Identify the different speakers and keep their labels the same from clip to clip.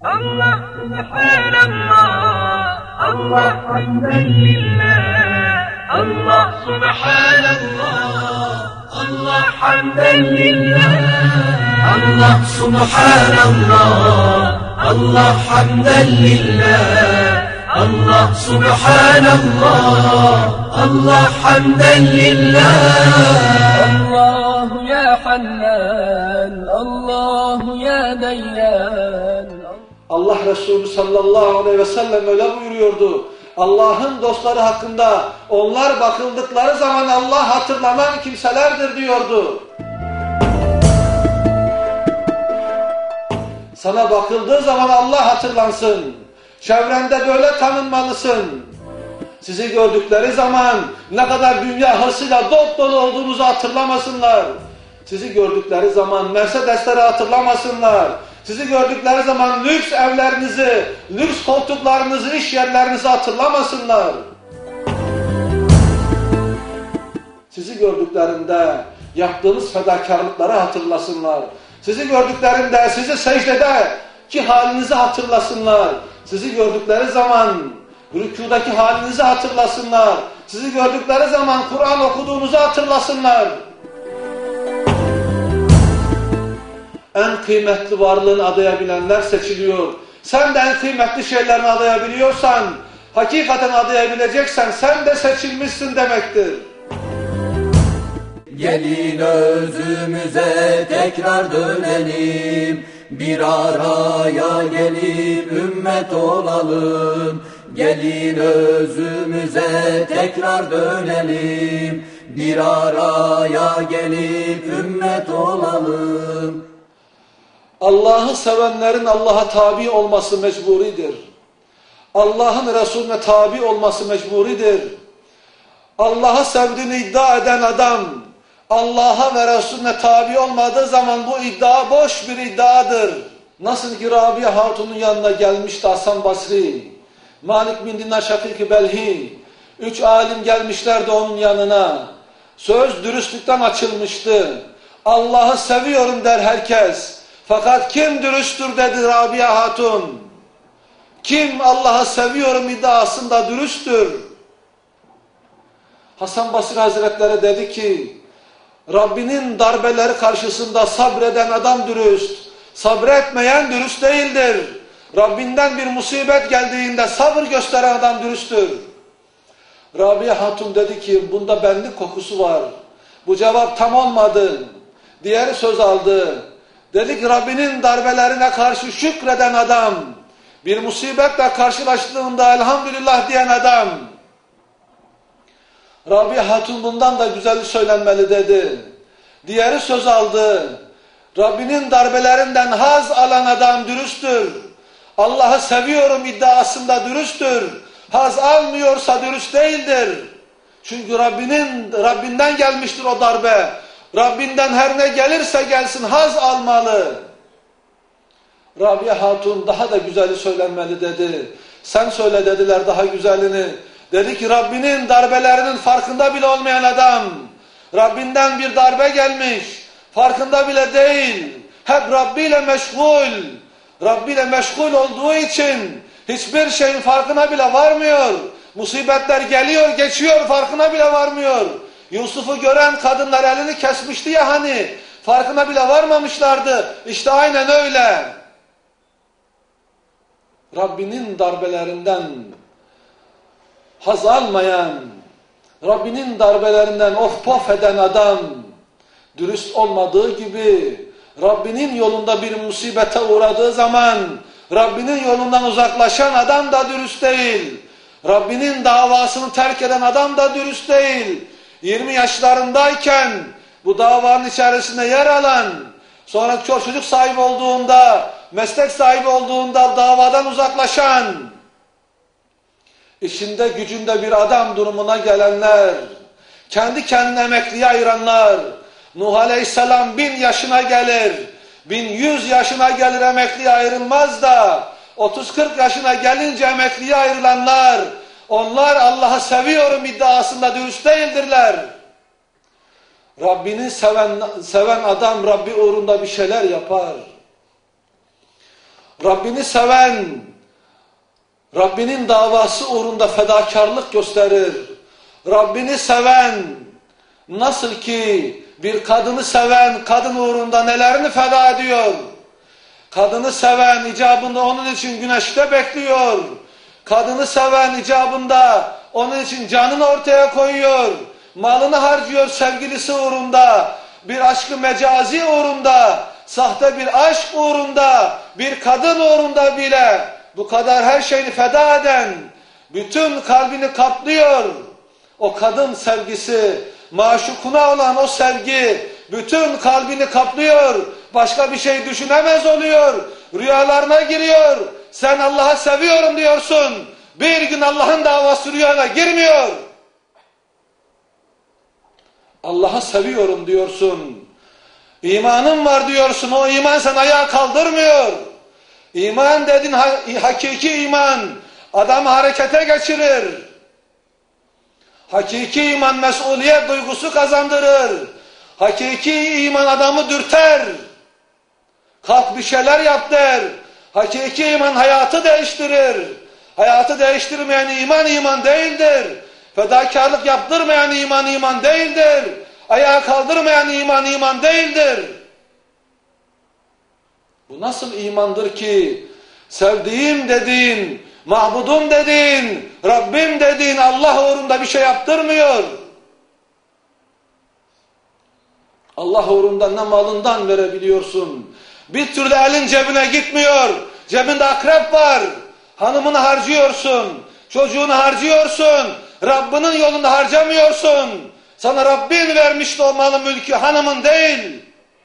Speaker 1: Allah subhanallah, Allah hamden lillah. Allah subhanallah, Allah hamden lillah. Allah subhanallah, Allah hamden lillah. Allah subhanallah, Allah hamden lillah. Allahu ya Hannan, Allahu ya Dayyan.
Speaker 2: Allah Resulü sallallahu aleyhi ve sellem öyle buyuruyordu. Allah'ın dostları hakkında onlar bakıldıkları zaman Allah hatırlanan kimselerdir diyordu. Sana bakıldığı zaman Allah hatırlansın. Çevrende böyle tanınmalısın. Sizi gördükleri zaman ne kadar dünya hırsıyla dop dolu olduğunuzu hatırlamasınlar. Sizi gördükleri zaman Mercedesleri hatırlamasınlar. Sizi gördükleri zaman lüks evlerinizi, lüks koltuklarınızı, iş yerlerinizi hatırlamasınlar. Sizi gördüklerinde yaptığınız fedakarlıkları hatırlasınlar. Sizi gördüklerinde sizi secdedeki halinizi hatırlasınlar. Sizi gördükleri zaman rükûdaki halinizi hatırlasınlar. Sizi gördükleri zaman Kur'an okuduğunuzu hatırlasınlar. En kıymetli varlığını adayabilenler seçiliyor. Sen de en kıymetli şeylerini adayabiliyorsan, hakikaten adayabileceksen sen de seçilmişsin demektir.
Speaker 3: Gelin özümüze tekrar dönelim, bir araya gelip ümmet olalım. Gelin özümüze tekrar dönelim, bir araya gelip ümmet olalım.
Speaker 2: Allah'ı sevenlerin Allah'a tabi olması mecburidir. Allah'ın Resulüne tabi olması mecburidir. Allah'ı sevdiğini iddia eden adam, Allah'a ve Resulüne tabi olmadığı zaman bu iddia boş bir iddiadır. Nasıl ki Rabia Hatun'un yanına gelmişti Hasan Basri, Malik bin Dinar Şakik-i Belhi, 3 alim gelmişlerdi onun yanına. Söz dürüstlükten açılmıştı. Allah'ı seviyorum der herkes. Fakat kim dürüsttür dedi Rabia Hatun. Kim Allah'ı seviyorum iddiasında dürüsttür? Hasan Basri Hazretleri dedi ki, Rabbinin darbeleri karşısında sabreden adam dürüst, sabretmeyen dürüst değildir. Rabbinden bir musibet geldiğinde sabır gösteren adam dürüsttür. Rabia Hatun dedi ki, bunda benlik kokusu var. Bu cevap tam olmadı. Diğeri söz aldı. Dedi ki, Rabbinin darbelerine karşı şükreden adam, bir musibetle karşılaştığında elhamdülillah diyen adam. Rabia Hatun bundan da güzel söylenmeli dedi. Diğeri söz aldı. Rabbinin darbelerinden haz alan adam dürüsttür. Allah'ı seviyorum iddiasında dürüsttür. Haz almıyorsa dürüst değildir. Çünkü Rabbinden gelmiştir o darbe. Rabbinden her ne gelirse gelsin haz almalı. Rabia Hatun daha da güzeli söylenmeli dedi. Sen söyle dediler daha güzelini. Dedi ki Rabbinin darbelerinin farkında bile olmayan adam, Rabbinden bir darbe gelmiş, farkında bile değil, hep Rabbi ile meşgul. Rabbi ile meşgul olduğu için hiçbir şeyin farkına bile varmıyor. Musibetler geliyor, geçiyor, farkına bile varmıyor. Yusuf'u gören kadınlar elini kesmişti ya hani, farkına bile varmamışlardı. İşte aynen öyle. Rabbinin darbelerinden haz almayan, Rabbinin darbelerinden of pof eden adam, dürüst olmadığı gibi, Rabbinin yolunda bir musibete uğradığı zaman, Rabbinin yolundan uzaklaşan adam da dürüst değil. Rabbinin davasını terk eden adam da dürüst değil. 20 yaşlarındayken bu davanın içerisinde yer alan, sonra çocuk sahibi olduğunda, meslek sahibi olduğunda davadan uzaklaşan, işinde gücünde bir adam durumuna gelenler, kendi kendine emekliye ayıranlar, Nuh Aleyhisselam 1000 yaşına gelir, 1100 yaşına gelir emekliye ayrılmaz da, 30-40 yaşına gelince emekliye ayrılanlar, onlar Allah'ı seviyorum iddiasında dürüst değildirler. Rabbini seven adam Rabbi uğrunda bir şeyler yapar. Rabbini seven, Rabbinin davası uğrunda fedakarlık gösterir. Rabbini seven, nasıl ki bir kadını seven, kadın uğrunda nelerini feda ediyor. Kadını seven icabında onun için güneşte bekliyor. Kadını seven icabında onun için canını ortaya koyuyor. Malını harcıyor sevgilisi uğrunda. Bir aşkı mecazi uğrunda, sahte bir aşk uğrunda, bir kadın uğrunda bile bu kadar her şeyini feda eden, bütün kalbini kaplıyor. O kadın sevgisi, maşukuna olan o sevgi bütün kalbini kaplıyor. Başka bir şey düşünemez oluyor. Rüyalarına giriyor. Sen Allah'ı seviyorum diyorsun. Bir gün Allah'ın davası rüyana girmiyor. Allah'ı seviyorum diyorsun. İmanım var diyorsun. O iman seni ayağa kaldırmıyor. İman dedin hakiki iman. Adamı harekete geçirir. Hakiki iman mesuliyet duygusu kazandırır. Hakiki iman adamı dürter. Kalk bir şeyler yap der. Hakiki iman hayatı değiştirir. Hayatı değiştirmeyen iman iman değildir. Fedakarlık yaptırmayan iman iman değildir. Ayağa kaldırmayan iman iman değildir. Bu nasıl imandır ki sevdiğim dediğin, mahbudum dediğin, Rabbim dediğin Allah uğrunda bir şey yaptırmıyor. Allah uğrunda ne malından verebiliyorsun. Bir türlü elin cebine gitmiyor. Cebinde akrep var. Hanımını harcıyorsun. Çocuğunu harcıyorsun. Rabbinin yolunda harcamıyorsun. Sana Rabbin vermişti o malı mülkü, hanımın değil.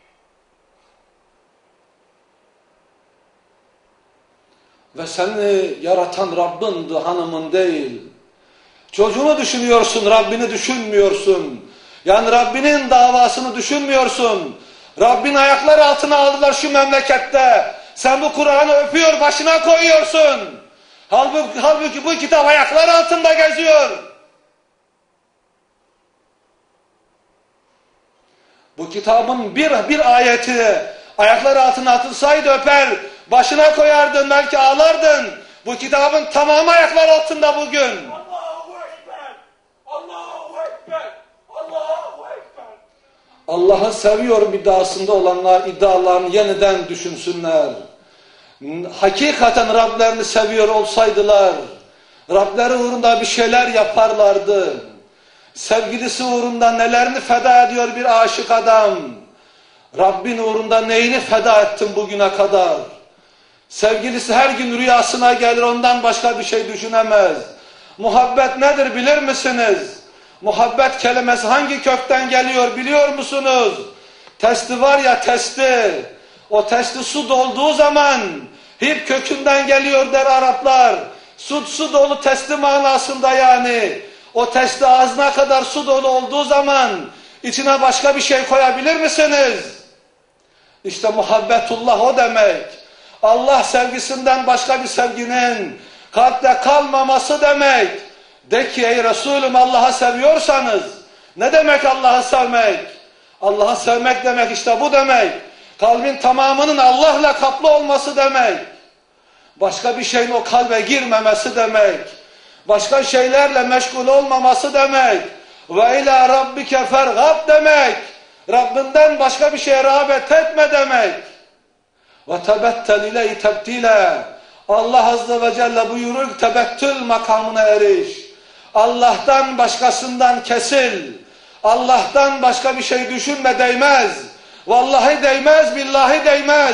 Speaker 2: Ve seni yaratan Rabbindi, hanımın değil. Çocuğunu düşünüyorsun, Rabbini düşünmüyorsun. Yani Rabbinin davasını düşünmüyorsun. Rabbin ayakları altına aldılar şu memlekette. Sen bu Kur'an'ı öpüyor, başına koyuyorsun. Halbuki bu kitap ayaklar altında geziyor. Bu kitabın bir ayeti ayaklar altına atılsaydı öper, başına koyardın, belki ağlardın. Bu kitabın tamamı ayaklar altında bugün.
Speaker 1: Allahu Ekber! Allahu Ekber! Allahu Ekber!
Speaker 2: Allah'ı seviyorum iddiasında olanlar iddialarını yeniden düşünsünler. Hakikaten Rablerini seviyor olsaydılar, Rableri uğrunda bir şeyler yaparlardı. Sevgilisi uğrunda nelerini feda ediyor bir aşık adam. Rabbin uğrunda neyini feda ettin bugüne kadar? Sevgilisi her gün rüyasına gelir, ondan başka bir şey düşünemez. Muhabbet nedir bilir misiniz? Muhabbet kelimesi hangi kökten geliyor biliyor musunuz? Testi var ya, testi. O testi su dolduğu zaman hip kökünden geliyor der Araplar. Su dolu testi manasında yani. O testi ağzına kadar su dolu olduğu zaman içine başka bir şey koyabilir misiniz? İşte muhabbetullah o demek. Allah sevgisinden başka bir sevginin kalpte kalmaması demek. De ki ey Resulüm, Allah'ı seviyorsanız, ne demek Allah'ı sevmek? Allah'ı sevmek demek işte bu demek. Kalbin tamamının Allah'la kaplı olması demek. Başka bir şeyin o kalbe girmemesi demek. Başka şeylerle meşgul olmaması demek. Ve ila rabbike fergab demek. Rabbinden başka bir şeye rağbet etme demek. Ve tebettel ileyhi tebtile. Allah Azze ve Celle buyurur, tebettül makamına eriş. Allah'tan başkasından kesil. Allah'tan başka bir şey düşünme, değmez. Vallahi değmez, billahi değmez.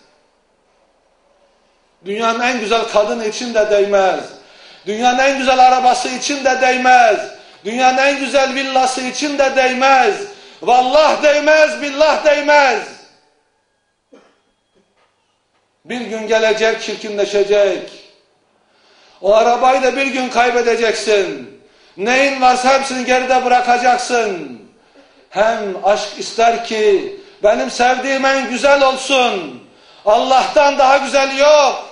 Speaker 2: Dünyanın en güzel kadını için de değmez. Dünyanın en güzel arabası için de değmez. Dünyanın en güzel villası için de değmez. Vallahi değmez, billah değmez. Bir gün gelecek, çirkinleşecek. O arabayı da bir gün kaybedeceksin. Neyin varsa hepsini geride bırakacaksın. Hem aşk ister ki benim sevdiğim en güzel olsun. Allah'tan daha güzel yok.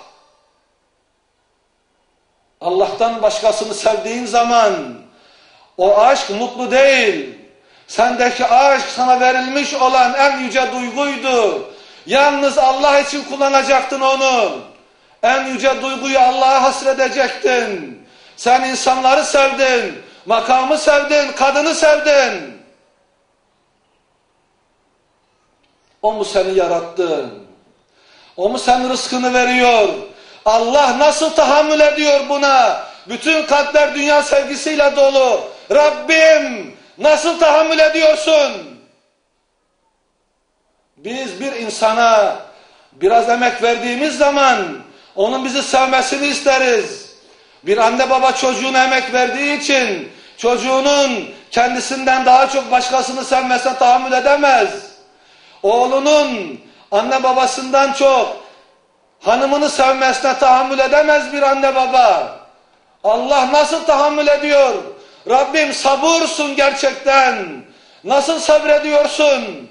Speaker 2: Allah'tan başkasını sevdiğin zaman o aşk mutlu değil. Sendeki aşk sana verilmiş olan en yüce duyguydu. Yalnız Allah için kullanacaktın onu. En yüce duyguyu Allah'a hasredecektin. Sen insanları sevdin, makamı sevdin, kadını sevdin. O mu seni yarattı? O mu senin rızkını veriyor? Allah nasıl tahammül ediyor buna? Bütün kalpler dünya sevgisiyle dolu. Rabbim nasıl tahammül ediyorsun? Biz bir insana biraz emek verdiğimiz zaman onun bizi sevmesini isteriz. Bir anne baba çocuğuna emek verdiği için çocuğunun kendisinden daha çok başkasını sevmesine tahammül edemez. Oğlunun anne babasından çok hanımını sevmesine tahammül edemez bir anne baba. Allah nasıl tahammül ediyor? Rabbim sabırsın gerçekten. Nasıl sabrediyorsun?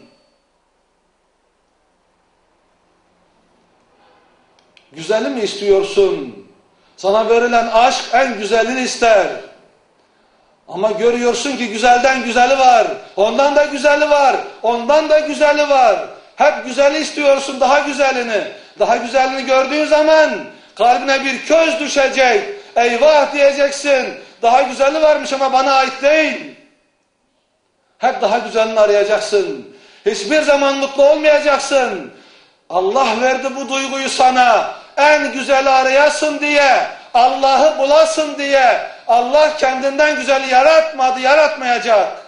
Speaker 2: Güzeli mi istiyorsun? Sana verilen aşk en güzelini ister. Ama görüyorsun ki güzelden güzeli var. Ondan da güzeli var. Ondan da güzeli var. Hep güzeli istiyorsun, daha güzelini. Daha güzelini gördüğün zaman kalbine bir köz düşecek. Eyvah diyeceksin. Daha güzeli varmış ama bana ait değil. Hep daha güzelini arayacaksın. Hiçbir zaman mutlu olmayacaksın. Allah verdi bu duyguyu sana. En güzeli arayasın diye, Allah'ı bulasın diye. Allah kendinden güzeli yaratmadı, yaratmayacak.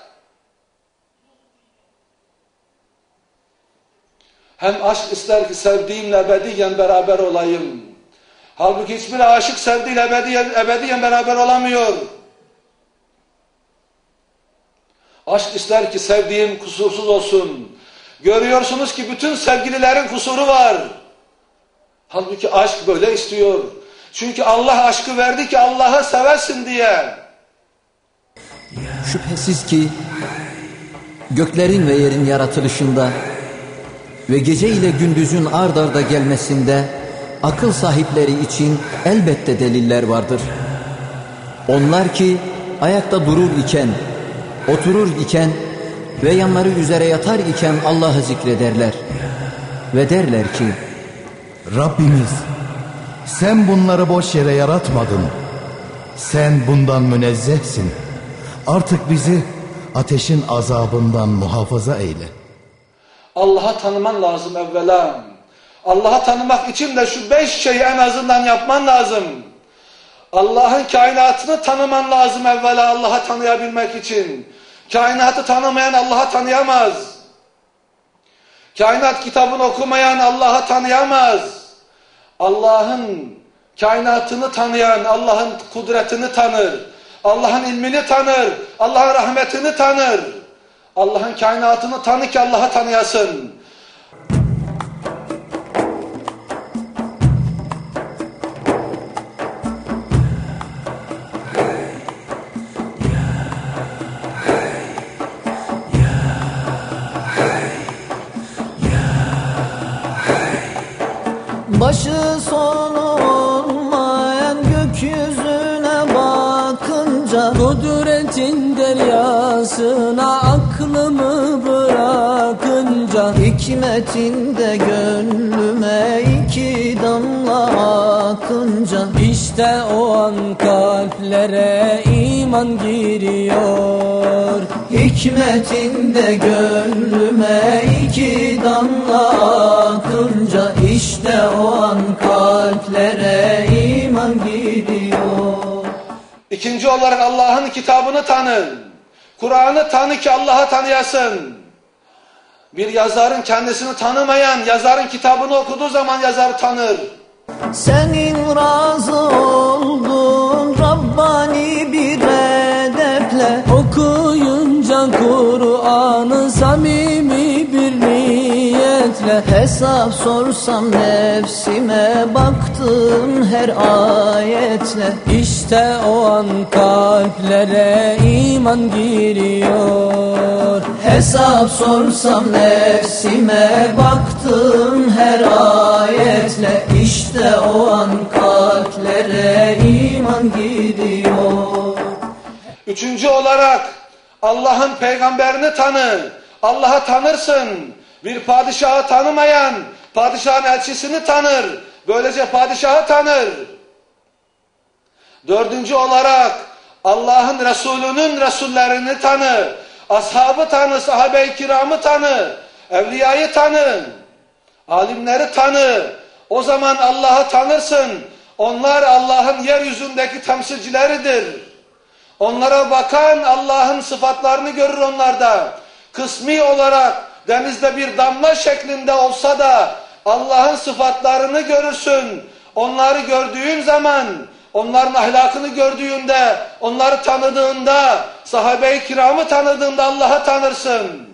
Speaker 2: Hem aşk ister ki sevdiğimle ebediyen beraber olayım. Halbuki hiçbir aşık sevdiğiyle ebediyen beraber olamıyor. Aşk ister ki sevdiğim kusursuz olsun. Görüyorsunuz ki bütün sevgililerin kusuru var. Halbuki aşk böyle istiyor. Çünkü Allah aşkı verdi ki Allah'ı seversin diye.
Speaker 3: Şüphesiz ki göklerin ve yerin yaratılışında ve gece ile gündüzün ard arda gelmesinde akıl sahipleri için elbette deliller vardır. Onlar ki ayakta durur iken, oturur iken ve yanları üzere yatar iken Allah'ı zikrederler. Ve derler ki:
Speaker 4: Rabbimiz, sen bunları boş yere yaratmadın. Sen bundan münezzehsin. Artık bizi ateşin azabından muhafaza eyle.
Speaker 2: Allah'ı tanıman lazım evvela. Allah'ı tanımak için de şu 5 şeyi en azından yapman lazım. Allah'ın kainatını tanıman lazım evvela Allah'ı tanıyabilmek için. Kainatı tanımayan Allah'ı tanıyamaz. Kainat kitabını okumayan Allah'ı tanıyamaz. Allah'ın kainatını tanıyan Allah'ın kudretini tanır. Allah'ın ilmini tanır. Allah'ın rahmetini tanır. Allah'ın kainatını tanı ki Allah'ı tanıyasın.
Speaker 3: Başı sonu olmayan gökyüzüne bakınca kudretin deryasına aklımı bırakınca hikmetinde gönlüme 2 damla akınca işte o an kalplere iman giriyor. Hikmetinde gönlüme 2 damla akınca işte o an kalplere iman giriyor.
Speaker 2: İkinci olarak Allah'ın kitabını tanı. Kur'an'ı tanı ki Allah'ı tanıyasın. Bir yazarın kendisini tanımayan, yazarın kitabını okuduğu zaman yazarı tanır.
Speaker 3: Senin razı olduğun Rabbani bir edeple okuyunca Kur'an'ı samimi bir niyetle hesap sorsam nefsime baktım her ayetle işte o an kalplere iman giriyor. Hesap sorsam nefsime baktım her ayetle işte o an kalplere iman giriyor.
Speaker 2: Üçüncü olarak Allah'ın peygamberini tanı. Allah'ı tanırsın. Bir padişahı tanımayan padişahın elçisini tanır. Böylece padişahı tanır. Dördüncü olarak Allah'ın Resulünün Resullerini tanı. Ashabı tanı, sahabe-i kiramı tanı. Evliyayı tanı. Alimleri tanı. O zaman Allah'ı tanırsın. Onlar Allah'ın yeryüzündeki temsilcileridir. Onlara bakan Allah'ın sıfatlarını görür onlarda. Kısmi olarak denizde bir damla şeklinde olsa da Allah'ın sıfatlarını görürsün. Onları gördüğün zaman, onların ahlakını gördüğünde, onları tanıdığında, sahabe-i kiramı tanıdığında Allah'ı tanırsın.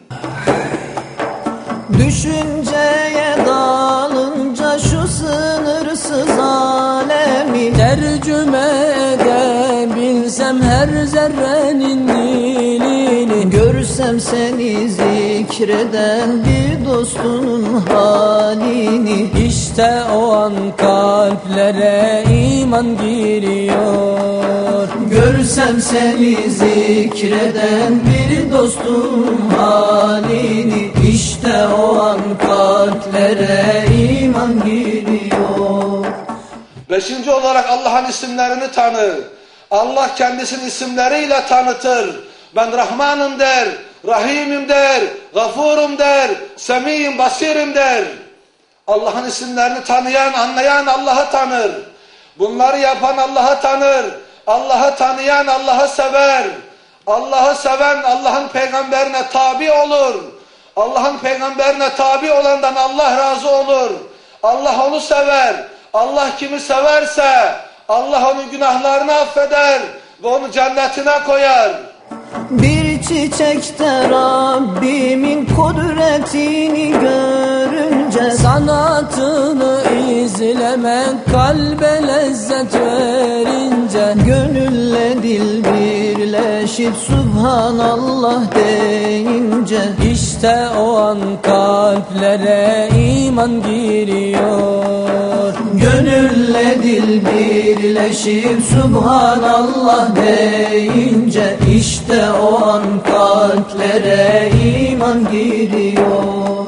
Speaker 5: Düşünceye dalınca şu sınırsız alemi tercüme edebilsem her zerrenin dilini, görsem seni zikreden bir dostunun halini, işte o an kalplere iman giriyor. Görsem seni zikreden bir dostunun halini, işte o an kalplere iman giriyor.
Speaker 2: Beşinci olarak Allah'ın isimlerini tanı. Allah kendisini isimleriyle tanıtır. Ben Rahmanım der, Rahimim der, Gafurum der, Semiyim, Basirim der. Allah'ın isimlerini tanıyan, anlayan Allah'ı tanır. Bunları yapan Allah'ı tanır. Allah'ı tanıyan Allah'ı sever. Allah'ı seven Allah'ın peygamberine tabi olur. Allah'ın peygamberine tabi olandan Allah razı olur. Allah onu sever. Allah kimi severse Allah onun günahlarını affeder ve onu cennetine koyar.
Speaker 5: Bir çiçekte Rabbimin kudretini görünce, sanatını izlemek kalbe lezzet verince, gönülle dil birleşip Subhanallah deyince, işte o an kalplere iman giriyor. Gönülle dil birleşip Subhanallah deyince, işte o an kalplere iman giriyor.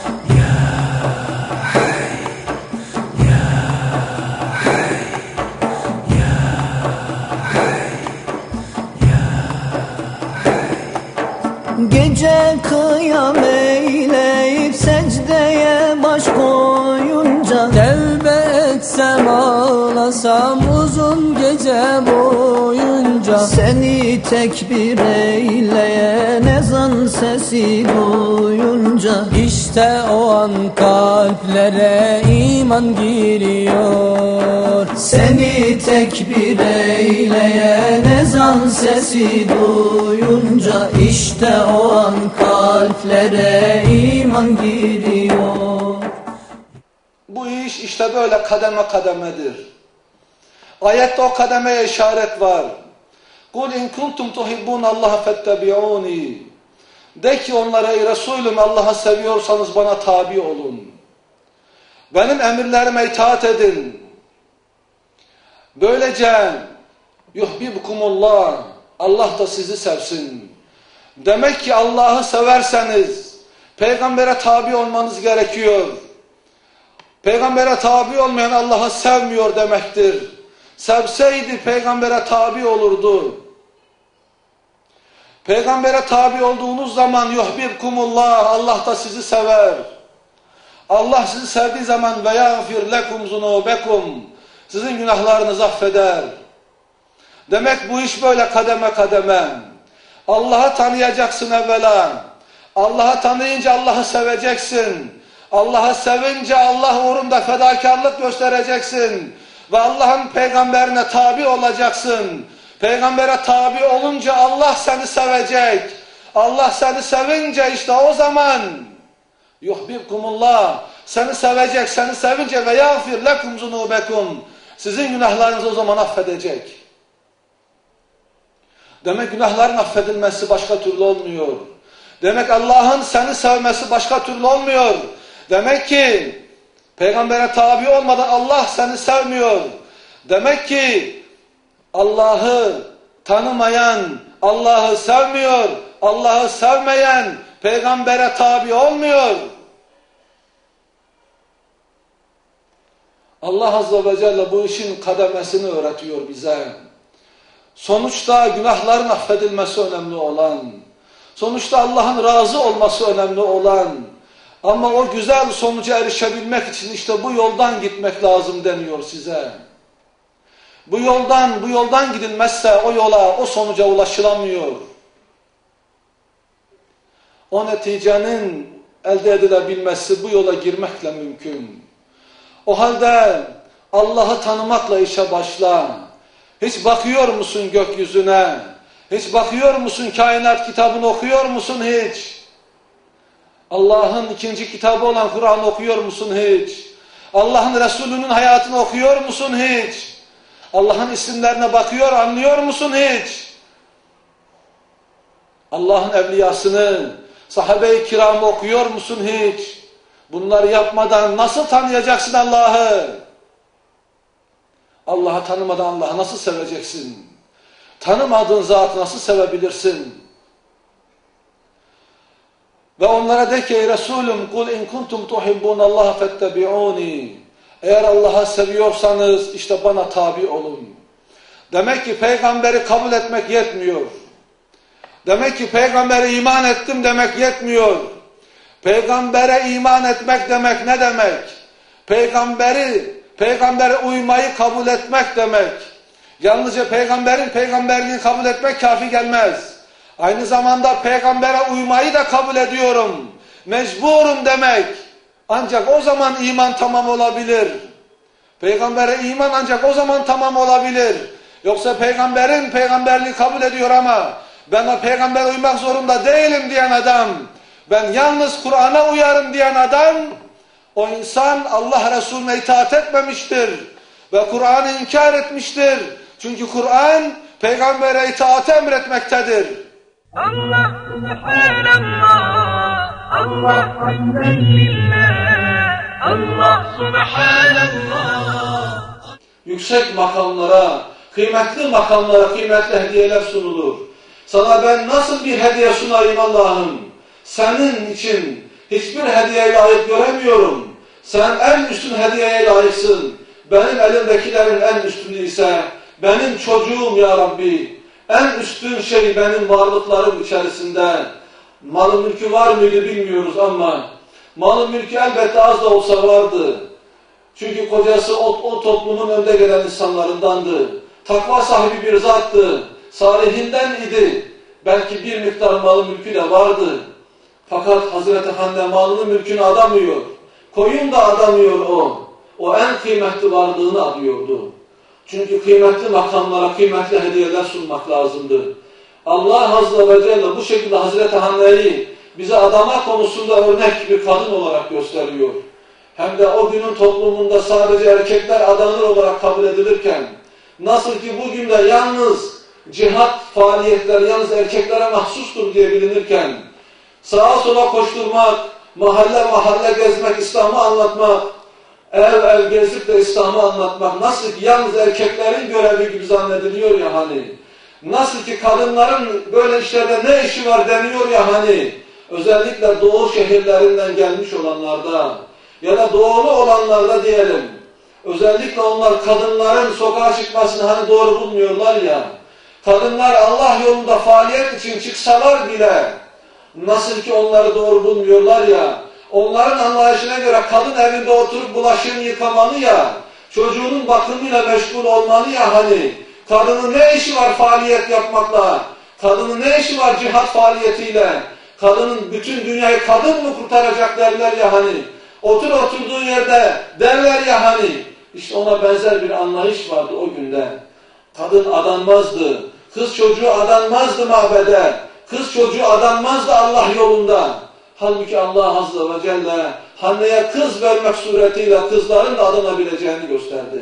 Speaker 5: Gece kıyam eyleyip secdeye baş koyunca, tevbe etsem ağlasam uzun gece boyunca, seni tekbir eyleyen ezan sesi duyunca, işte o an kalplere iman giriyor. Seni tekbir eyleyen ezan sesi duyunca, işte o an kalplere iman giriyor.
Speaker 2: Bu iş işte böyle kademe kademedir. Ayette o kademeye işaret var. Kul in kuntum tuhibbunallaha fettebi'uni. De ki onlara, ey Resulüm, Allah'ı seviyorsanız bana tabi olun. Benim emirlerime itaat edin. Böylece yuhbibkumullah, Allah da sizi sevsin. Demek ki Allah'ı severseniz peygambere tabi olmanız gerekiyor. Peygambere tabi olmayan Allah'ı sevmiyor demektir. Sevseydi peygambere tabi olurdu. Peygambere tabi olduğunuz zaman yuhbibkumullah, Allah da sizi sever. Allah sizi sevdiği zaman ve yagfir lekum zunubekum, sizin günahlarınızı affeder. Demek bu iş böyle kademe kademe. Allah'ı tanıyacaksın evvela. Allah'ı tanıyınca Allah'ı seveceksin. Allah'ı sevince Allah uğrunda fedakarlık göstereceksin. Ve Allah'ın peygamberine tabi olacaksın. Peygambere tabi olunca Allah seni sevecek. Allah seni sevince işte o zaman yuhbibkumullah, seni sevecek, seni sevince ve yagfir lekum zunubekum, sizin günahlarınızı o zaman affedecek. Demek günahların affedilmesi başka türlü olmuyor. Demek Allah'ın seni sevmesi başka türlü olmuyor. Demek ki peygambere tabi olmadan Allah seni sevmiyor. Demek ki Allah'ı tanımayan Allah'ı sevmiyor. Allah'ı sevmeyen peygambere tabi olmuyor. Allah Azze ve Celle bu işin kademesini öğretiyor bize. Sonuçta günahların affedilmesi önemli olan, sonuçta Allah'ın razı olması önemli olan, ama o güzel sonuca erişebilmek için işte bu yoldan gitmek lazım deniyor size. Bu yoldan gidilmezse o sonuca ulaşılamıyor. O neticenin elde edilebilmesi bu yola girmekle mümkün. O halde Allah'ı tanımakla işe başla. Hiç bakıyor musun gökyüzüne? Hiç bakıyor musun kainat kitabını okuyor musun hiç? Allah'ın ikinci kitabı olan Kur'an okuyor musun hiç? Allah'ın Resulü'nün hayatını okuyor musun hiç? Allah'ın isimlerine bakıyor, anlıyor musun hiç? Allah'ın evliyasını, sahabe-i kiramı okuyor musun hiç? Bunları yapmadan nasıl tanıyacaksın Allah'ı? Allah'ı tanımadan Allah'ı nasıl seveceksin? Tanımadığın zatı nasıl sevebilirsin? Ve onlara de ki ey Resulüm kul in kuntum tuhibbunallaha fettebi'uni. Eğer Allah'ı seviyorsanız işte bana tabi olun. Demek ki peygamberi kabul etmek yetmiyor. Demek ki peygambere iman ettim demek yetmiyor. Peygambere iman etmek demek ne demek? Peygambere uymayı kabul etmek demek. Yalnızca peygamberliğini kabul etmek kafi gelmez. Aynı zamanda peygambere uymayı da kabul ediyorum. Mecburum demek. Ancak o zaman iman tamam olabilir. Peygambere iman ancak o zaman tamam olabilir. Yoksa peygamberliği kabul ediyor ama ben o peygambere uymak zorunda değilim diyen adam, ben yalnız Kur'an'a uyarım diyen adam, o insan Allah Resulüne itaat etmemiştir ve Kur'an'ı inkar etmiştir. Çünkü Kur'an peygambere itaat emretmektedir.
Speaker 6: Allah subhanallah, Allah hamdülillah, Allah subhanallah.
Speaker 2: Yüksek makamlara, kıymetli makamlara kıymetli hediyeler sunulur. Sana ben nasıl bir hediye sunayım Allah'ım? Senin için hiçbir hediyeye layık göremiyorum. Sen en üstün hediyeye layıksın. Benim elimdekilerin en üstünü ise benim çocuğum ya Rabbi. En üstün şey benim varlıklarım içerisinde. Malı mülkü var mıydı bilmiyoruz ama malı mülkü elbette az da olsa vardı. Çünkü kocası o toplumun önde gelen insanlarındandı. Takva sahibi bir zattı. Salihinden idi. Belki bir miktar malı mülkü de vardı. Fakat Hazreti Hande malını mülkünü adamıyor. Koyun da adamıyor o. O en kıymetli varlığını adıyordu. Çünkü kıymetli makamlara kıymetli hediyeler sunmak lazımdı. Allah Azze ve Celle bu şekilde Hazreti Hanne'yi bize adama konusunda örnek bir kadın olarak gösteriyor. Hem de o günün toplumunda sadece erkekler adanır olarak kabul edilirken, nasıl ki bugün de yalnız cihat faaliyetleri yalnız erkeklere mahsustur diye bilinirken, sağa sola koşturmak, mahalle mahalle gezmek, İslam'ı anlatmak, ev ev gezip de İslam'ı anlatmak nasıl ki yalnız erkeklerin görevi gibi zannediliyor ya hani. Nasıl ki kadınların böyle işlerde ne işi var deniyor ya hani. Özellikle doğu şehirlerinden gelmiş olanlarda ya da doğulu olanlarda diyelim. Özellikle onlar kadınların sokağa çıkmasını hani doğru bulmuyorlar ya. Kadınlar Allah yolunda faaliyet için çıksalar bile nasıl ki onları doğru bulmuyorlar ya. Onların anlayışına göre kadın evinde oturup bulaşığını yıkamalı ya. Çocuğunun bakımıyla meşgul olmalı ya hani. Kadının ne işi var faaliyet yapmakla? Kadının ne işi var cihat faaliyetiyle? Kadının bütün dünyayı kadın mı kurtaracak derler ya hani. Oturduğu yerde derler ya hani. İşte ona benzer bir anlayış vardı o günde. Kadın adanmazdı. Kız çocuğu adanmazdı mabede. Kız çocuğu adanmazdı Allah yolunda. Halbuki Allah Azze ve Celle Hanne'ye kız vermek suretiyle kızların da adanabileceğini gösterdi.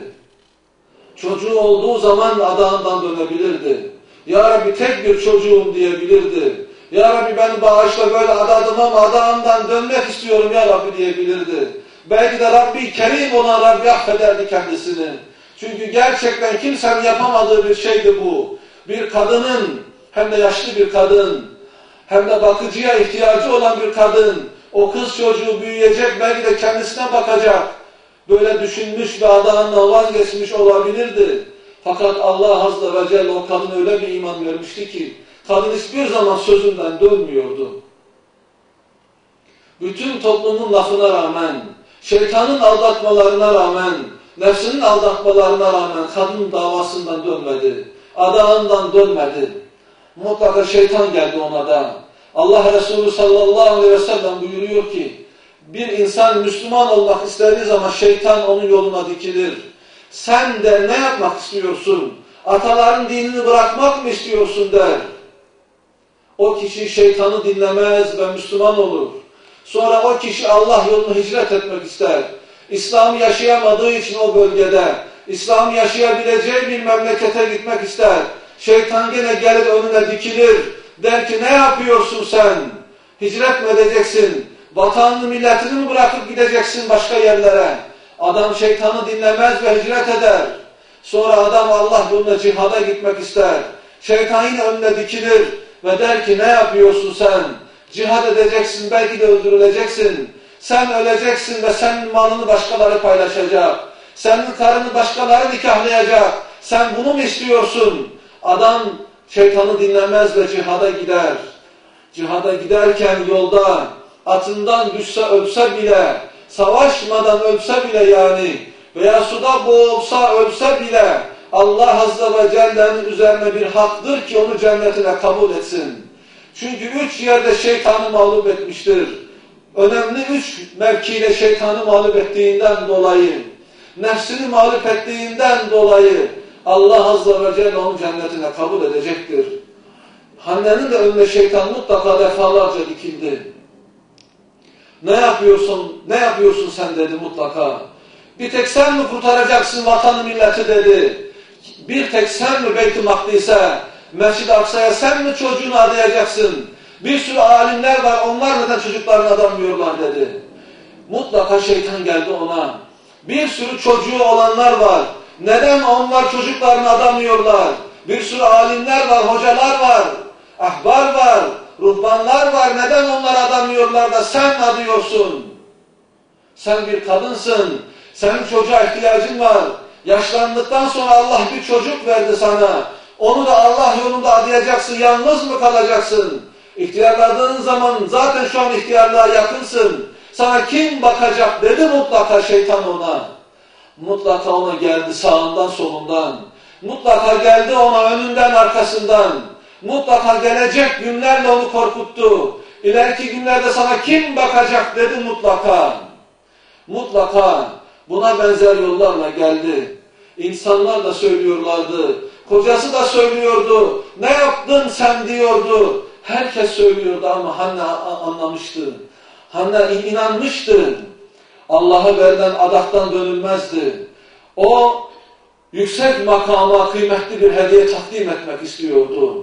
Speaker 2: Çocuğu olduğu zaman adağından dönebilirdi. Ya Rabbi tek bir çocuğum diyebilirdi. Ya Rabbi beni bağışla böyle adadım ama adağımdan dönmek istiyorum ya Rabbi diyebilirdi. Belki de Rabbi Kerim olan Rabbi affederdi kendisini. Çünkü gerçekten kimsenin yapamadığı bir şeydi bu. Bir kadının hem de yaşlı bir kadın hem de bakıcıya ihtiyacı olan bir kadın o kız çocuğu büyüyecek belki de kendisine bakacak. böyle düşünmüş ve adağından vazgeçmiş olabilirdi. Fakat Allah Azze ve Celle o kadına öyle bir iman vermişti ki kadın hiçbir zaman sözünden dönmüyordu. Bütün toplumun lafına rağmen, şeytanın aldatmalarına rağmen, nefsinin aldatmalarına rağmen kadın davasından dönmedi. Adağından dönmedi. Mutlaka şeytan geldi ona da. Allah Resulü sallallahu aleyhi ve sellem buyuruyor ki bir insan Müslüman olmak istediği zaman şeytan onun yoluna dikilir. Sen de ne yapmak istiyorsun? Ataların dinini bırakmak mı istiyorsun der. O kişi şeytanı dinlemez ve Müslüman olur. Sonra o kişi Allah yoluna hicret etmek ister. İslam'ı yaşayamadığı için o bölgede, İslam'ı yaşayabileceği bir memlekete gitmek ister. Şeytan gene gelir önüne dikilir. Der ki ne yapıyorsun sen? Hicret mi edeceksin? Vatanını milletini mi bırakıp gideceksin başka yerlere? Adam şeytanı dinlemez ve hicret eder. Sonra adam Allah yoluna cihada gitmek ister. Şeytan yine önüne dikilir ve der ki ne yapıyorsun sen? Cihad edeceksin, belki de öldürüleceksin. Sen öleceksin ve senin malını başkaları paylaşacak. Senin karını başkaları nikahlayacak. Sen bunu mu istiyorsun? Adam şeytanı dinlemez ve cihada gider. Cihada giderken yolda atından düşse ölse bile, savaşmadan ölse bile yani veya suda boğulsa ölse bile Allah Azze ve Celle'nin üzerine bir haktır ki onu cennetine kabul etsin. Çünkü 3 yerde şeytanı mağlup etmiştir. Önemli 3 mevkiyle şeytanı mağlup ettiğinden dolayı, nefsini mağlup ettiğinden dolayı Allah Azze ve Celle onu cennetine kabul edecektir. Hanne'nin de önüne şeytan mutlaka defalarca dikildi. Ne yapıyorsun sen dedi mutlaka. Bir tek sen mi kurtaracaksın vatanı milleti dedi. Bir tek sen mi Beyt-i Makdis'e, Mescid-i Aksa'ya sen mi çocuğunu adayacaksın? Bir sürü alimler var, onlar neden çocuklarını adamıyorlar dedi. Mutlaka şeytan geldi ona. Bir sürü çocuğu olanlar var. Neden onlar çocuklarını adamıyorlar? Bir sürü alimler var, hocalar var, ahbar var, ruhbanlar var. Neden onlar adamıyorlar da sen adıyorsun? Sen bir kadınsın. Senin çocuğa ihtiyacın var. Yaşlandıktan sonra Allah bir çocuk verdi sana. Onu da Allah yolunda adayacaksın. Yalnız mı kalacaksın? İhtiyarladığın zaman zaten şu an ihtiyarlığa yakınsın. Sana kim bakacak dedi mutlaka şeytan ona. Mutlaka ona geldi sağından solundan. Mutlaka geldi ona önünden arkasından. Mutlaka gelecek günlerle onu korkuttu. İleriki günlerde sana kim bakacak dedi mutlaka. Mutlaka buna benzer yollarla geldi. İnsanlar da söylüyorlardı. Kocası da söylüyordu. Ne yaptın sen diyordu. Herkes söylüyordu ama Hanne anlamıştı. Hanne inanmıştı. Allah'a verilen adaktan dönülmezdi. O yüksek makama kıymetli bir hediye takdim etmek istiyordu.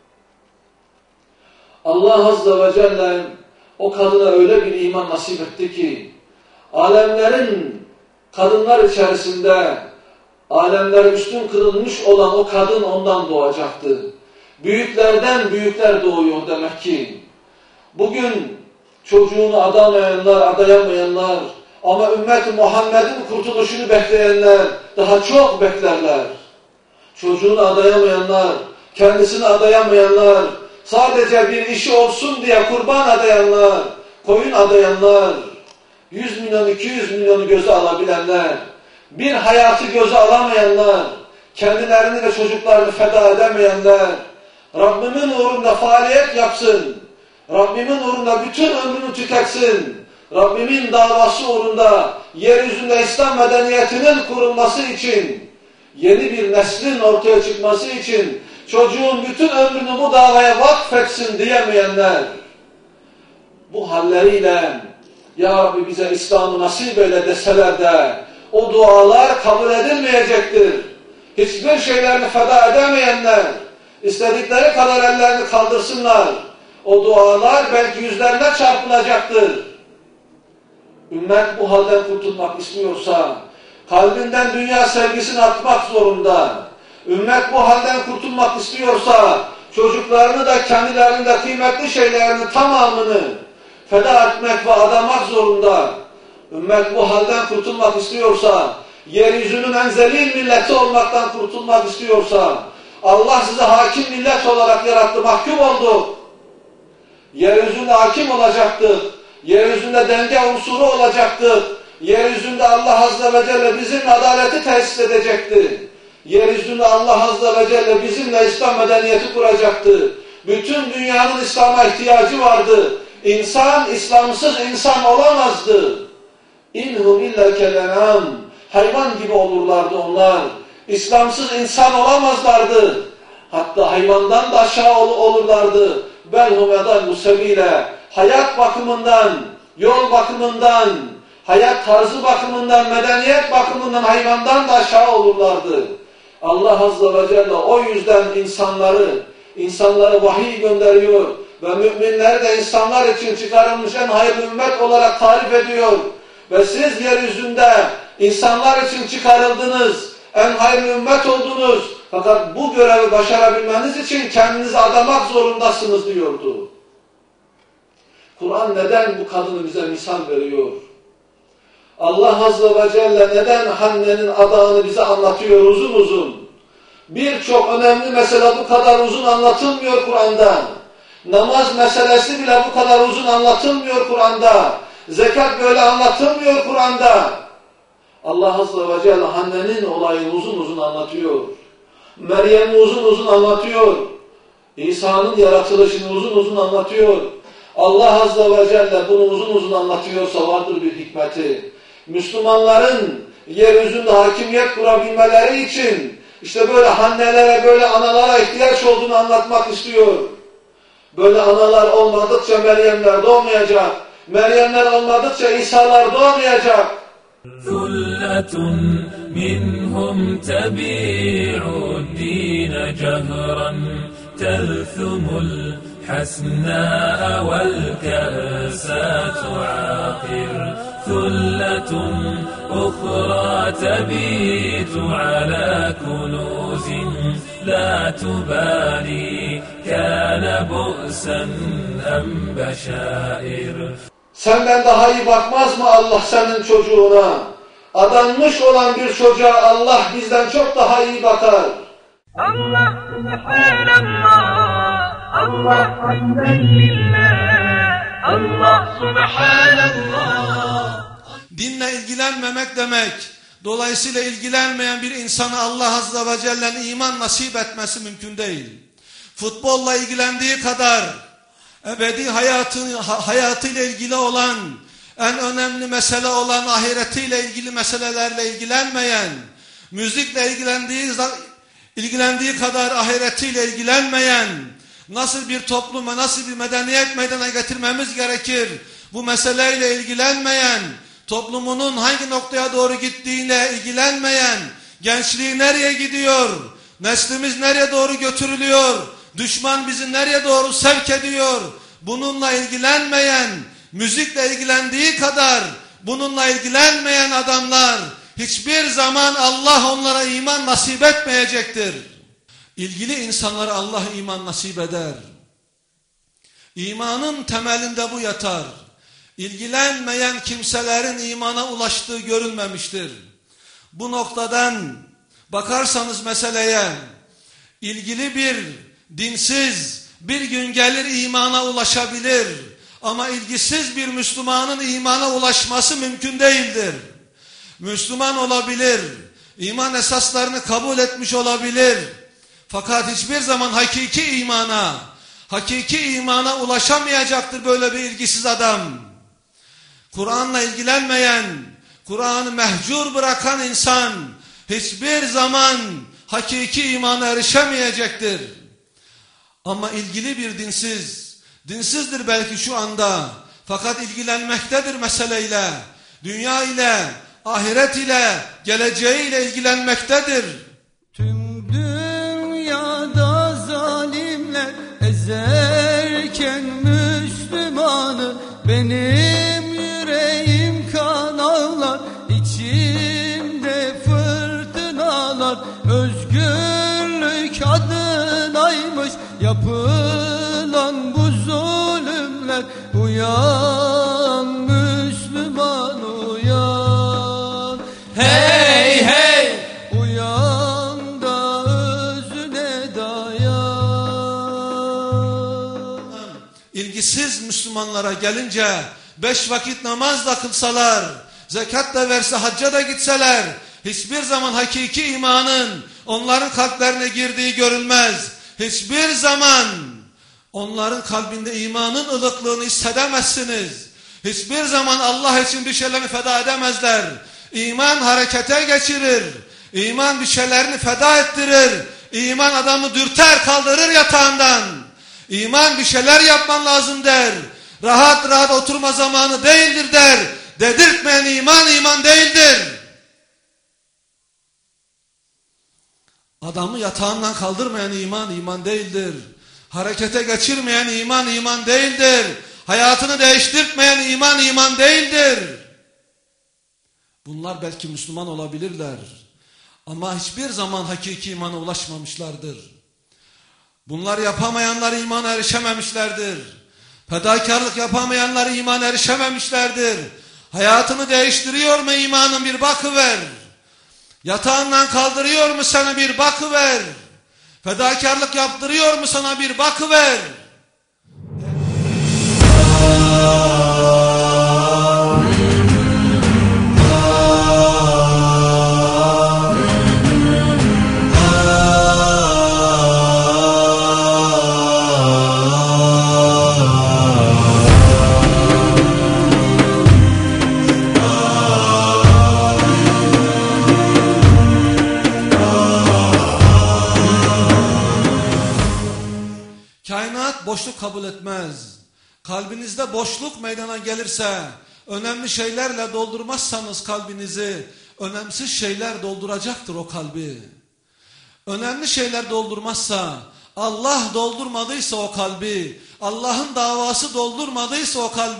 Speaker 2: Allah Azze ve Celle o kadına öyle bir iman nasip etti ki alemlerin kadınlar içerisinde alemlere üstün kılınmış olan o kadın ondan doğacaktı. Büyüklerden büyükler doğuyor demek ki. Bugün çocuğunu adayamayanlar ama ümmet-i Muhammed'in kurtuluşunu bekleyenler daha çok beklerler. Çocuğunu adayamayanlar, kendisini adayamayanlar, sadece bir işi olsun diye kurban adayanlar, koyun adayanlar, 100 milyon, 200 milyonu göze alabilenler, bir hayatı göze alamayanlar, kendilerini ve çocuklarını feda edemeyenler, Rabbimin uğrunda faaliyet yapsın, Rabbimin uğrunda bütün ömrünü tüketsin, Rabbimin davası uğrunda yeryüzünde İslam medeniyetinin kurulması için, yeni bir neslin ortaya çıkması için çocuğun bütün ömrünü bu davaya vakfetsin diyemeyenler, bu halleriyle Ya Rabbi bize İslam'ı nasip eyle deseler de o dualar kabul edilmeyecektir. Hiçbir şeylerini feda edemeyenler, istedikleri kadar ellerini kaldırsınlar. O dualar belki yüzlerine çarpılacaktır. Ümmet bu halden kurtulmak istiyorsa, kalbinden dünya sevgisini atmak zorunda. Ümmet bu halden kurtulmak istiyorsa, çocuklarını da kendilerinin de kıymetli şeylerini tamamını feda etmek ve adamak zorunda. Ümmet bu halden kurtulmak istiyorsa, yeryüzünün en zelil milleti olmaktan kurtulmak istiyorsa, Allah sizi hakim millet olarak yarattı, mahkum olduk. Yeryüzünde hakim olacaktık. Yeryüzünde denge unsuru olacaktık. Yeryüzünde Allah Azze ve Celle bizimle adaleti tesis edecekti. Yeryüzünde Allah Azze ve Celle bizimle İslam medeniyeti kuracaktı. Bütün dünyanın İslam'a ihtiyacı vardı. İnsan, İslamsız insan olamazdı. İnhum illa kelenam. Hayvan gibi olurlardı onlar. İslamsız insan olamazlardı. Hatta hayvandan da aşağı olurlardı. Belhum edallu sebile. Hayat bakımından, yol bakımından, hayat tarzı bakımından, medeniyet bakımından hayvandan da aşağı olurlardı. Allah Azze ve Celle o yüzden insanları vahiy gönderiyor ve müminleri de insanlar için çıkarılmış en hayırlı ümmet olarak tarif ediyor. Ve siz yeryüzünde insanlar için çıkarıldınız, en hayırlı ümmet oldunuz. Fakat bu görevi başarabilmeniz için kendinizi adamak zorundasınız diyordu. Kur'an neden bu kadını bize misal veriyor? Allah Azze ve Celle neden Hanne'nin adağını bize anlatıyor uzun uzun? Birçok önemli mesele bu kadar uzun anlatılmıyor Kur'an'da. Namaz meselesi bile bu kadar uzun anlatılmıyor Kur'an'da. Zekat böyle anlatılmıyor Kur'an'da. Allah Azze ve Celle Hanne'nin olayını uzun uzun anlatıyor. Meryem'i uzun uzun anlatıyor. İsa'nın yaratılışını uzun uzun anlatıyor. Allah Azze ve Celle bunu uzun uzun anlatıyorsa vardır bir hikmeti. Müslümanların yeryüzünde hakimiyet kurabilmeleri için işte böyle Hannelere, böyle analara ihtiyaç olduğunu anlatmak istiyor. Böyle analar olmadıkça Meryemler doğmayacak. Meryemler olmadıkça İsa'lar doğmayacak.
Speaker 7: ثُلَّةٌ مِّنْهُمْ تَبِيعُ الدِّينَ جَهْرًا تَلْثُمُ الْحَسْنَاءَ وَالْكَأْسَ تُعَاقِرُ ثُلَّةٌ أُخْرَى تَبِيتُ عَلَى كُنُوزٍ لَا تُبَالِي كَانَ بُؤْسًا أَمْ بَشَائِرُ.
Speaker 2: Senden daha iyi bakmaz mı Allah senin çocuğuna? Adanmış olan bir çocuğa Allah bizden çok daha iyi bakar.
Speaker 6: Allah Subhanallah, Allah Alhamdulillah, Allah Subhanallah.
Speaker 2: Dinle ilgilenmemek demek, dolayısıyla ilgilenmeyen bir insana Allah Azze ve Celle'nin iman nasip etmesi mümkün değil. Futbolla ilgilendiği kadar, ebedi hayatıyla ilgili olan, en önemli mesele olan ahiretiyle ilgili meselelerle ilgilenmeyen, müzikle ilgilendiği kadar ahiretiyle ilgilenmeyen, nasıl bir toplum ve nasıl bir medeniyet meydana getirmemiz gerekir, bu meseleyle ilgilenmeyen, toplumunun hangi noktaya doğru gittiğiyle ilgilenmeyen, gençliği nereye gidiyor, neslimiz nereye doğru götürülüyor, düşman bizi nereye doğru sevk ediyor, bununla ilgilenmeyen, müzikle ilgilendiği kadar bununla ilgilenmeyen adamlar hiçbir zaman Allah onlara iman nasip etmeyecektir. İlgili insanlara Allah iman nasip eder. İmanın temelinde bu yatar. İlgilenmeyen kimselerin imana ulaştığı görülmemiştir. Bu noktadan bakarsanız meseleye, ilgili bir dinsiz bir gün gelir imana ulaşabilir. Ama ilgisiz bir Müslümanın imana ulaşması mümkün değildir. Müslüman olabilir, iman esaslarını kabul etmiş olabilir. Fakat hiçbir zaman hakiki imana ulaşamayacaktır böyle bir ilgisiz adam. Kur'an'la ilgilenmeyen, Kur'an'ı mehcur bırakan insan hiçbir zaman hakiki imana erişemeyecektir. Ama ilgili bir dinsizdir belki şu anda, fakat ilgilenmektedir meseleyle, dünya ile, ahiret ile, geleceğiyle ilgilenmektedir.
Speaker 5: Tüm dünyada zalimler ezerken Müslümanı, benim yüreğim kan ağlar, içimde fırtınalar, özgürlük adınaymış yapılan bu zulümler. Uyan Müslüman, uyan.
Speaker 2: biz Müslümanlara gelince 5 vakit namaz da kılsalar, zekat da verse, hacca da gitseler, hiçbir zaman hakiki imanın onların kalplerine girdiği görülmez. Hiçbir zaman onların kalbinde imanın ılıklığını hissedemezsiniz. Hiçbir zaman Allah için bir şeylerini feda edemezler. İman harekete geçirir. İman bir şeylerini feda ettirir. İman adamı dürter, kaldırır yatağından. İman bir şeyler yapman lazım der. Rahat rahat oturma zamanı değildir der. Dedirtmeyen iman, iman değildir. Adamı yatağından kaldırmayan iman, iman değildir. Harekete geçirmeyen iman, iman değildir. Hayatını değiştirmeyen iman, iman değildir. Bunlar belki Müslüman olabilirler. Ama hiçbir zaman hakiki imana ulaşmamışlardır. Bunlar yapamayanlar imana erişememişlerdir. Fedakarlık yapamayanlar imana erişememişlerdir. Hayatını değiştiriyor mu imanın, bir bakıver. Yatağından kaldırıyor mu sana, bir bakıver. Fedakarlık yaptırıyor mu sana, bir bakıver. Kainat boşluk kabul etmez. Kalbinizde boşluk meydana gelirse, önemli şeylerle doldurmazsanız kalbinizi, önemsiz şeyler dolduracaktır o kalbi. Önemli şeyler doldurmazsa, Allah doldurmadıysa o kalbi, Allah'ın davası doldurmadıysa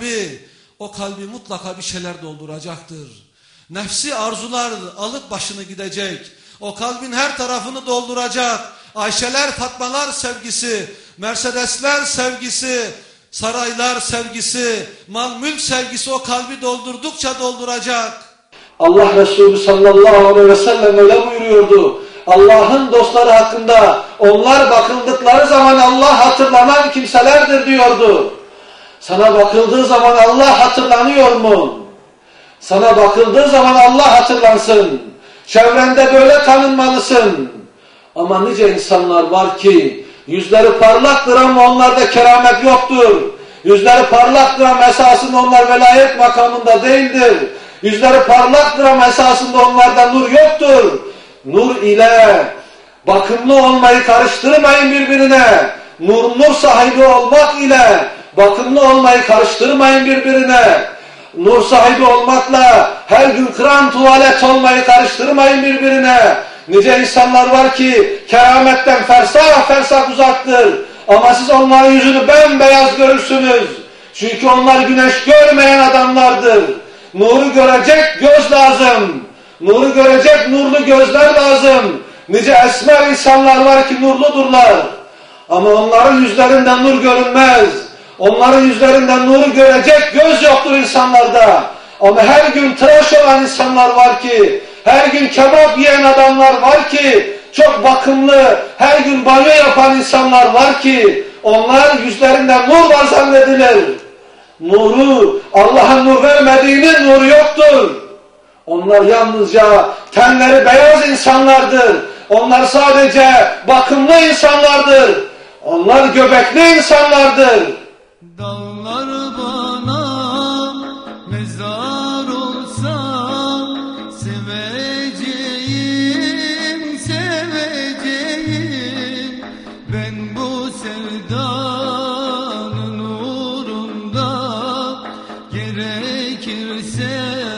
Speaker 2: o kalbi mutlaka bir şeyler dolduracaktır. Nefsi arzular alıp başını gidecek. O kalbin her tarafını dolduracak. Ayşeler, Fatmalar sevgisi, Mercedesler sevgisi, saraylar sevgisi, mal mülk sevgisi o kalbi doldurdukça dolduracak. Allah Resulü sallallahu aleyhi ve sellem öyle buyuruyordu. Allah'ın dostları hakkında onlar bakıldıkları zaman Allah hatırlanan kimselerdir diyordu. Sana bakıldığı zaman Allah hatırlanıyor mu? Sana bakıldığı zaman Allah hatırlansın. Çevrende böyle tanınmalısın. Ama nice insanlar var ki yüzleri parlaktır ama onlarda keramet yoktur. Yüzleri parlaktır ama esasında onlar velayet makamında değildir. Yüzleri parlaktır ama esasında onlarda nur yoktur. Nur ile bakımlı olmayı karıştırmayın birbirine. Nur sahibi olmak ile bakımlı olmayı karıştırmayın birbirine. Nur sahibi olmakla her gün kıran tuvalet olmayı karıştırmayın birbirine. Nice insanlar var ki kerametten fersah fersah uzaktır. Ama siz onların yüzünü bembeyaz görürsünüz. Çünkü onlar güneş görmeyen adamlardır. Nuru görecek göz lazım. Nuru görecek nurlu gözler lazım. Nice esmer insanlar var ki nurludurlar. Ama onların yüzlerinden nur görünmez. Onların yüzlerinden nuru görecek göz yoktur insanlarda. Ama her gün tıraş olan insanlar var ki, her gün kebap yiyen adamlar var ki, çok bakımlı, her gün banyo yapan insanlar var ki, onlar yüzlerinden nur var zannedilir. Nuru, Allah'ın nur vermediğinin nuru yoktur. Onlar yalnızca tenleri beyaz insanlardır. Onlar sadece bakımlı insanlardır. Onlar göbekli insanlardır.
Speaker 5: Dağlar bana mezar olsa seveceğim, seveceğim. Ben bu sevdanın uğrunda gerekirse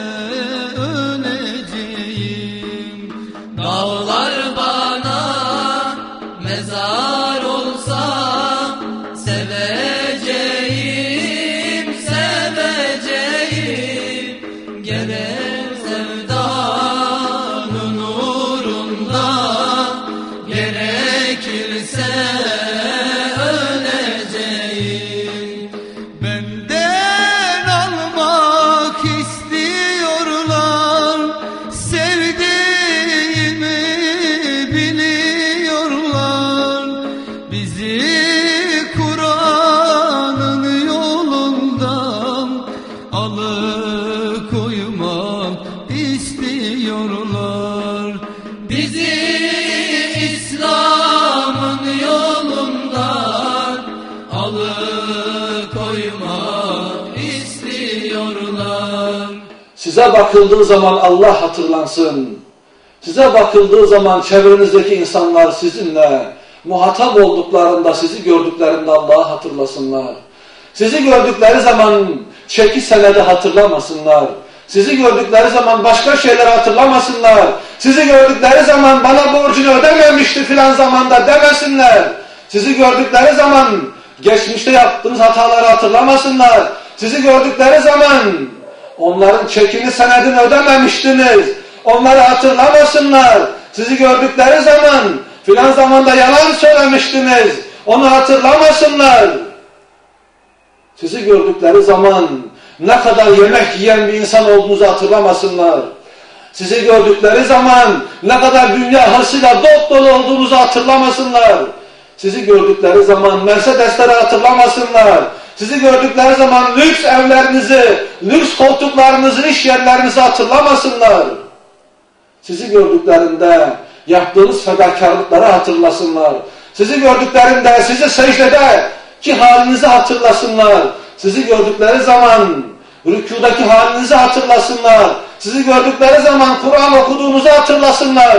Speaker 5: öleceğim.
Speaker 8: Dağlar bana mezar olsa seveceğim,
Speaker 2: Size bakıldığı zaman Allah hatırlansın. Size bakıldığı zaman çevrenizdeki insanlar sizinle muhatap olduklarında, sizi gördüklerinde Allah'ı hatırlasınlar. Sizi gördükleri zaman çeki senedi hatırlamasınlar. Sizi gördükleri zaman başka şeyleri hatırlamasınlar. Sizi gördükleri zaman bana borcunu ödememişti filan zamanda demesinler. Sizi gördükleri zaman geçmişte yaptığınız hataları hatırlamasınlar. Sizi gördükleri zaman onların çekini senedini ödememiştiniz. Onları hatırlamasınlar. Sizi gördükleri zaman filan zamanda yalan söylemiştiniz. Onu hatırlamasınlar. Sizi gördükleri zaman ne kadar yemek yiyen bir insan olduğunuzu hatırlamasınlar. Sizi gördükleri zaman ne kadar dünya hırsıyla dop dolu olduğunuzu hatırlamasınlar. Sizi gördükleri zaman Mercedesleri hatırlamasınlar. Sizi gördükleri zaman lüks evlerinizi, lüks koltuklarınızı, iş yerlerinizi hatırlamasınlar. Sizi gördüklerinde yaptığınız fedakarlıkları hatırlasınlar. Sizi gördüklerinde sizi secdedeki halinizi hatırlasınlar. Sizi gördükleri zaman rükûdaki halinizi hatırlasınlar. Sizi gördükleri zaman Kur'an okuduğunuzu hatırlasınlar.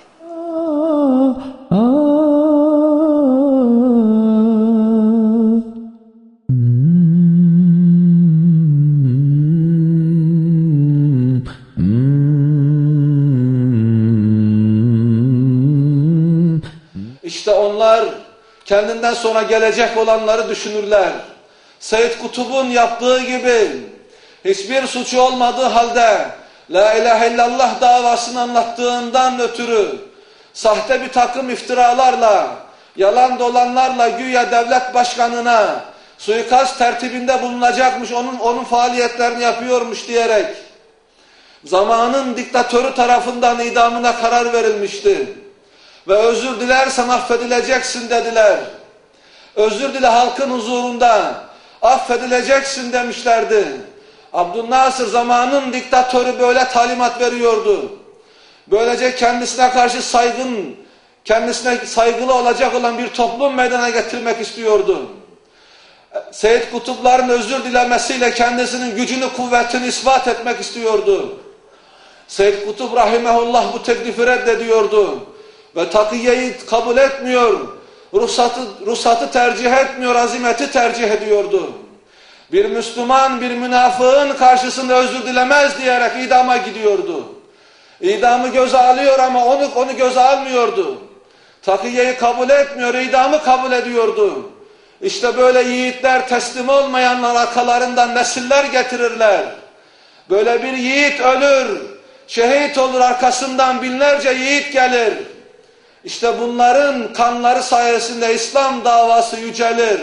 Speaker 2: İşte onlar kendinden sonra gelecek olanları düşünürler. Seyyid Kutub'un yaptığı gibi hiçbir suçu olmadığı halde La ilahe illallah davasını anlattığından ötürü sahte bir takım iftiralarla, yalan dolanlarla güya devlet başkanına suikast tertibinde bulunacakmış, onun faaliyetlerini yapıyormuş diyerek zamanın diktatörü tarafından idamına karar verilmişti. Ve özür dilersen affedileceksin dediler. Özür dile halkın huzurunda, affedileceksin demişlerdi. Abdülnasır zamanın diktatörü böyle talimat veriyordu. Böylece kendisine karşı kendisine saygılı olacak olan bir toplum meydana getirmek istiyordu. Seyyid Kutupların özür dilemesiyle kendisinin gücünü, kuvvetini ispat etmek istiyordu. Seyyid Kutup rahimehullah bu teklifi reddediyordu. Ve takiyeyi kabul etmiyor, ruhsatı tercih etmiyor, azimeti tercih ediyordu. Bir Müslüman, bir münafığın karşısında özür dilemez diyerek idama gidiyordu. İdamı göze alıyor ama onu göze almıyordu. Takiyeyi kabul etmiyor, idamı kabul ediyordu. İşte böyle yiğitler, teslim olmayanlar arkalarından nesiller getirirler. Böyle bir yiğit ölür, şehit olur, arkasından binlerce yiğit gelir. İşte bunların kanları sayesinde İslam davası yücelir.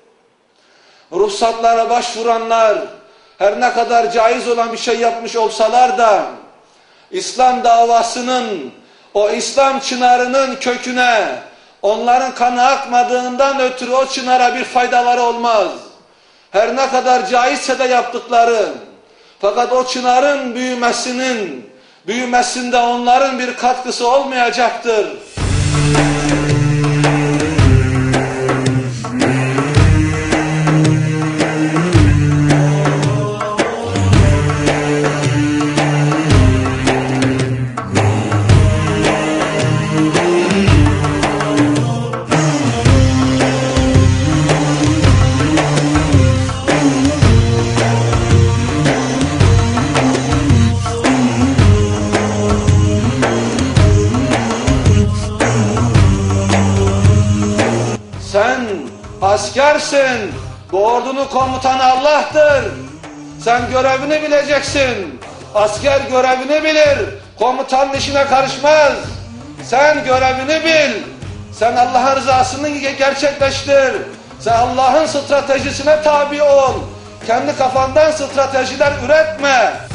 Speaker 2: Ruhsatlara başvuranlar her ne kadar caiz olan bir şey yapmış olsalar da İslam davasının, o İslam çınarının köküne onların kanı akmadığından ötürü o çınara bir faydaları olmaz. Her ne kadar caizse de yaptıkları, fakat o çınarın büyümesinde onların bir katkısı olmayacaktır. Sen askersin, bu ordunun komutanı Allah'tır. Sen görevini bileceksin. Asker görevini bilir, komutanın işine karışmaz. Sen görevini bil. Sen Allah'ın rızasını gerçekleştir. Sen Allah'ın stratejisine tabi ol. Kendi kafandan stratejiler üretme.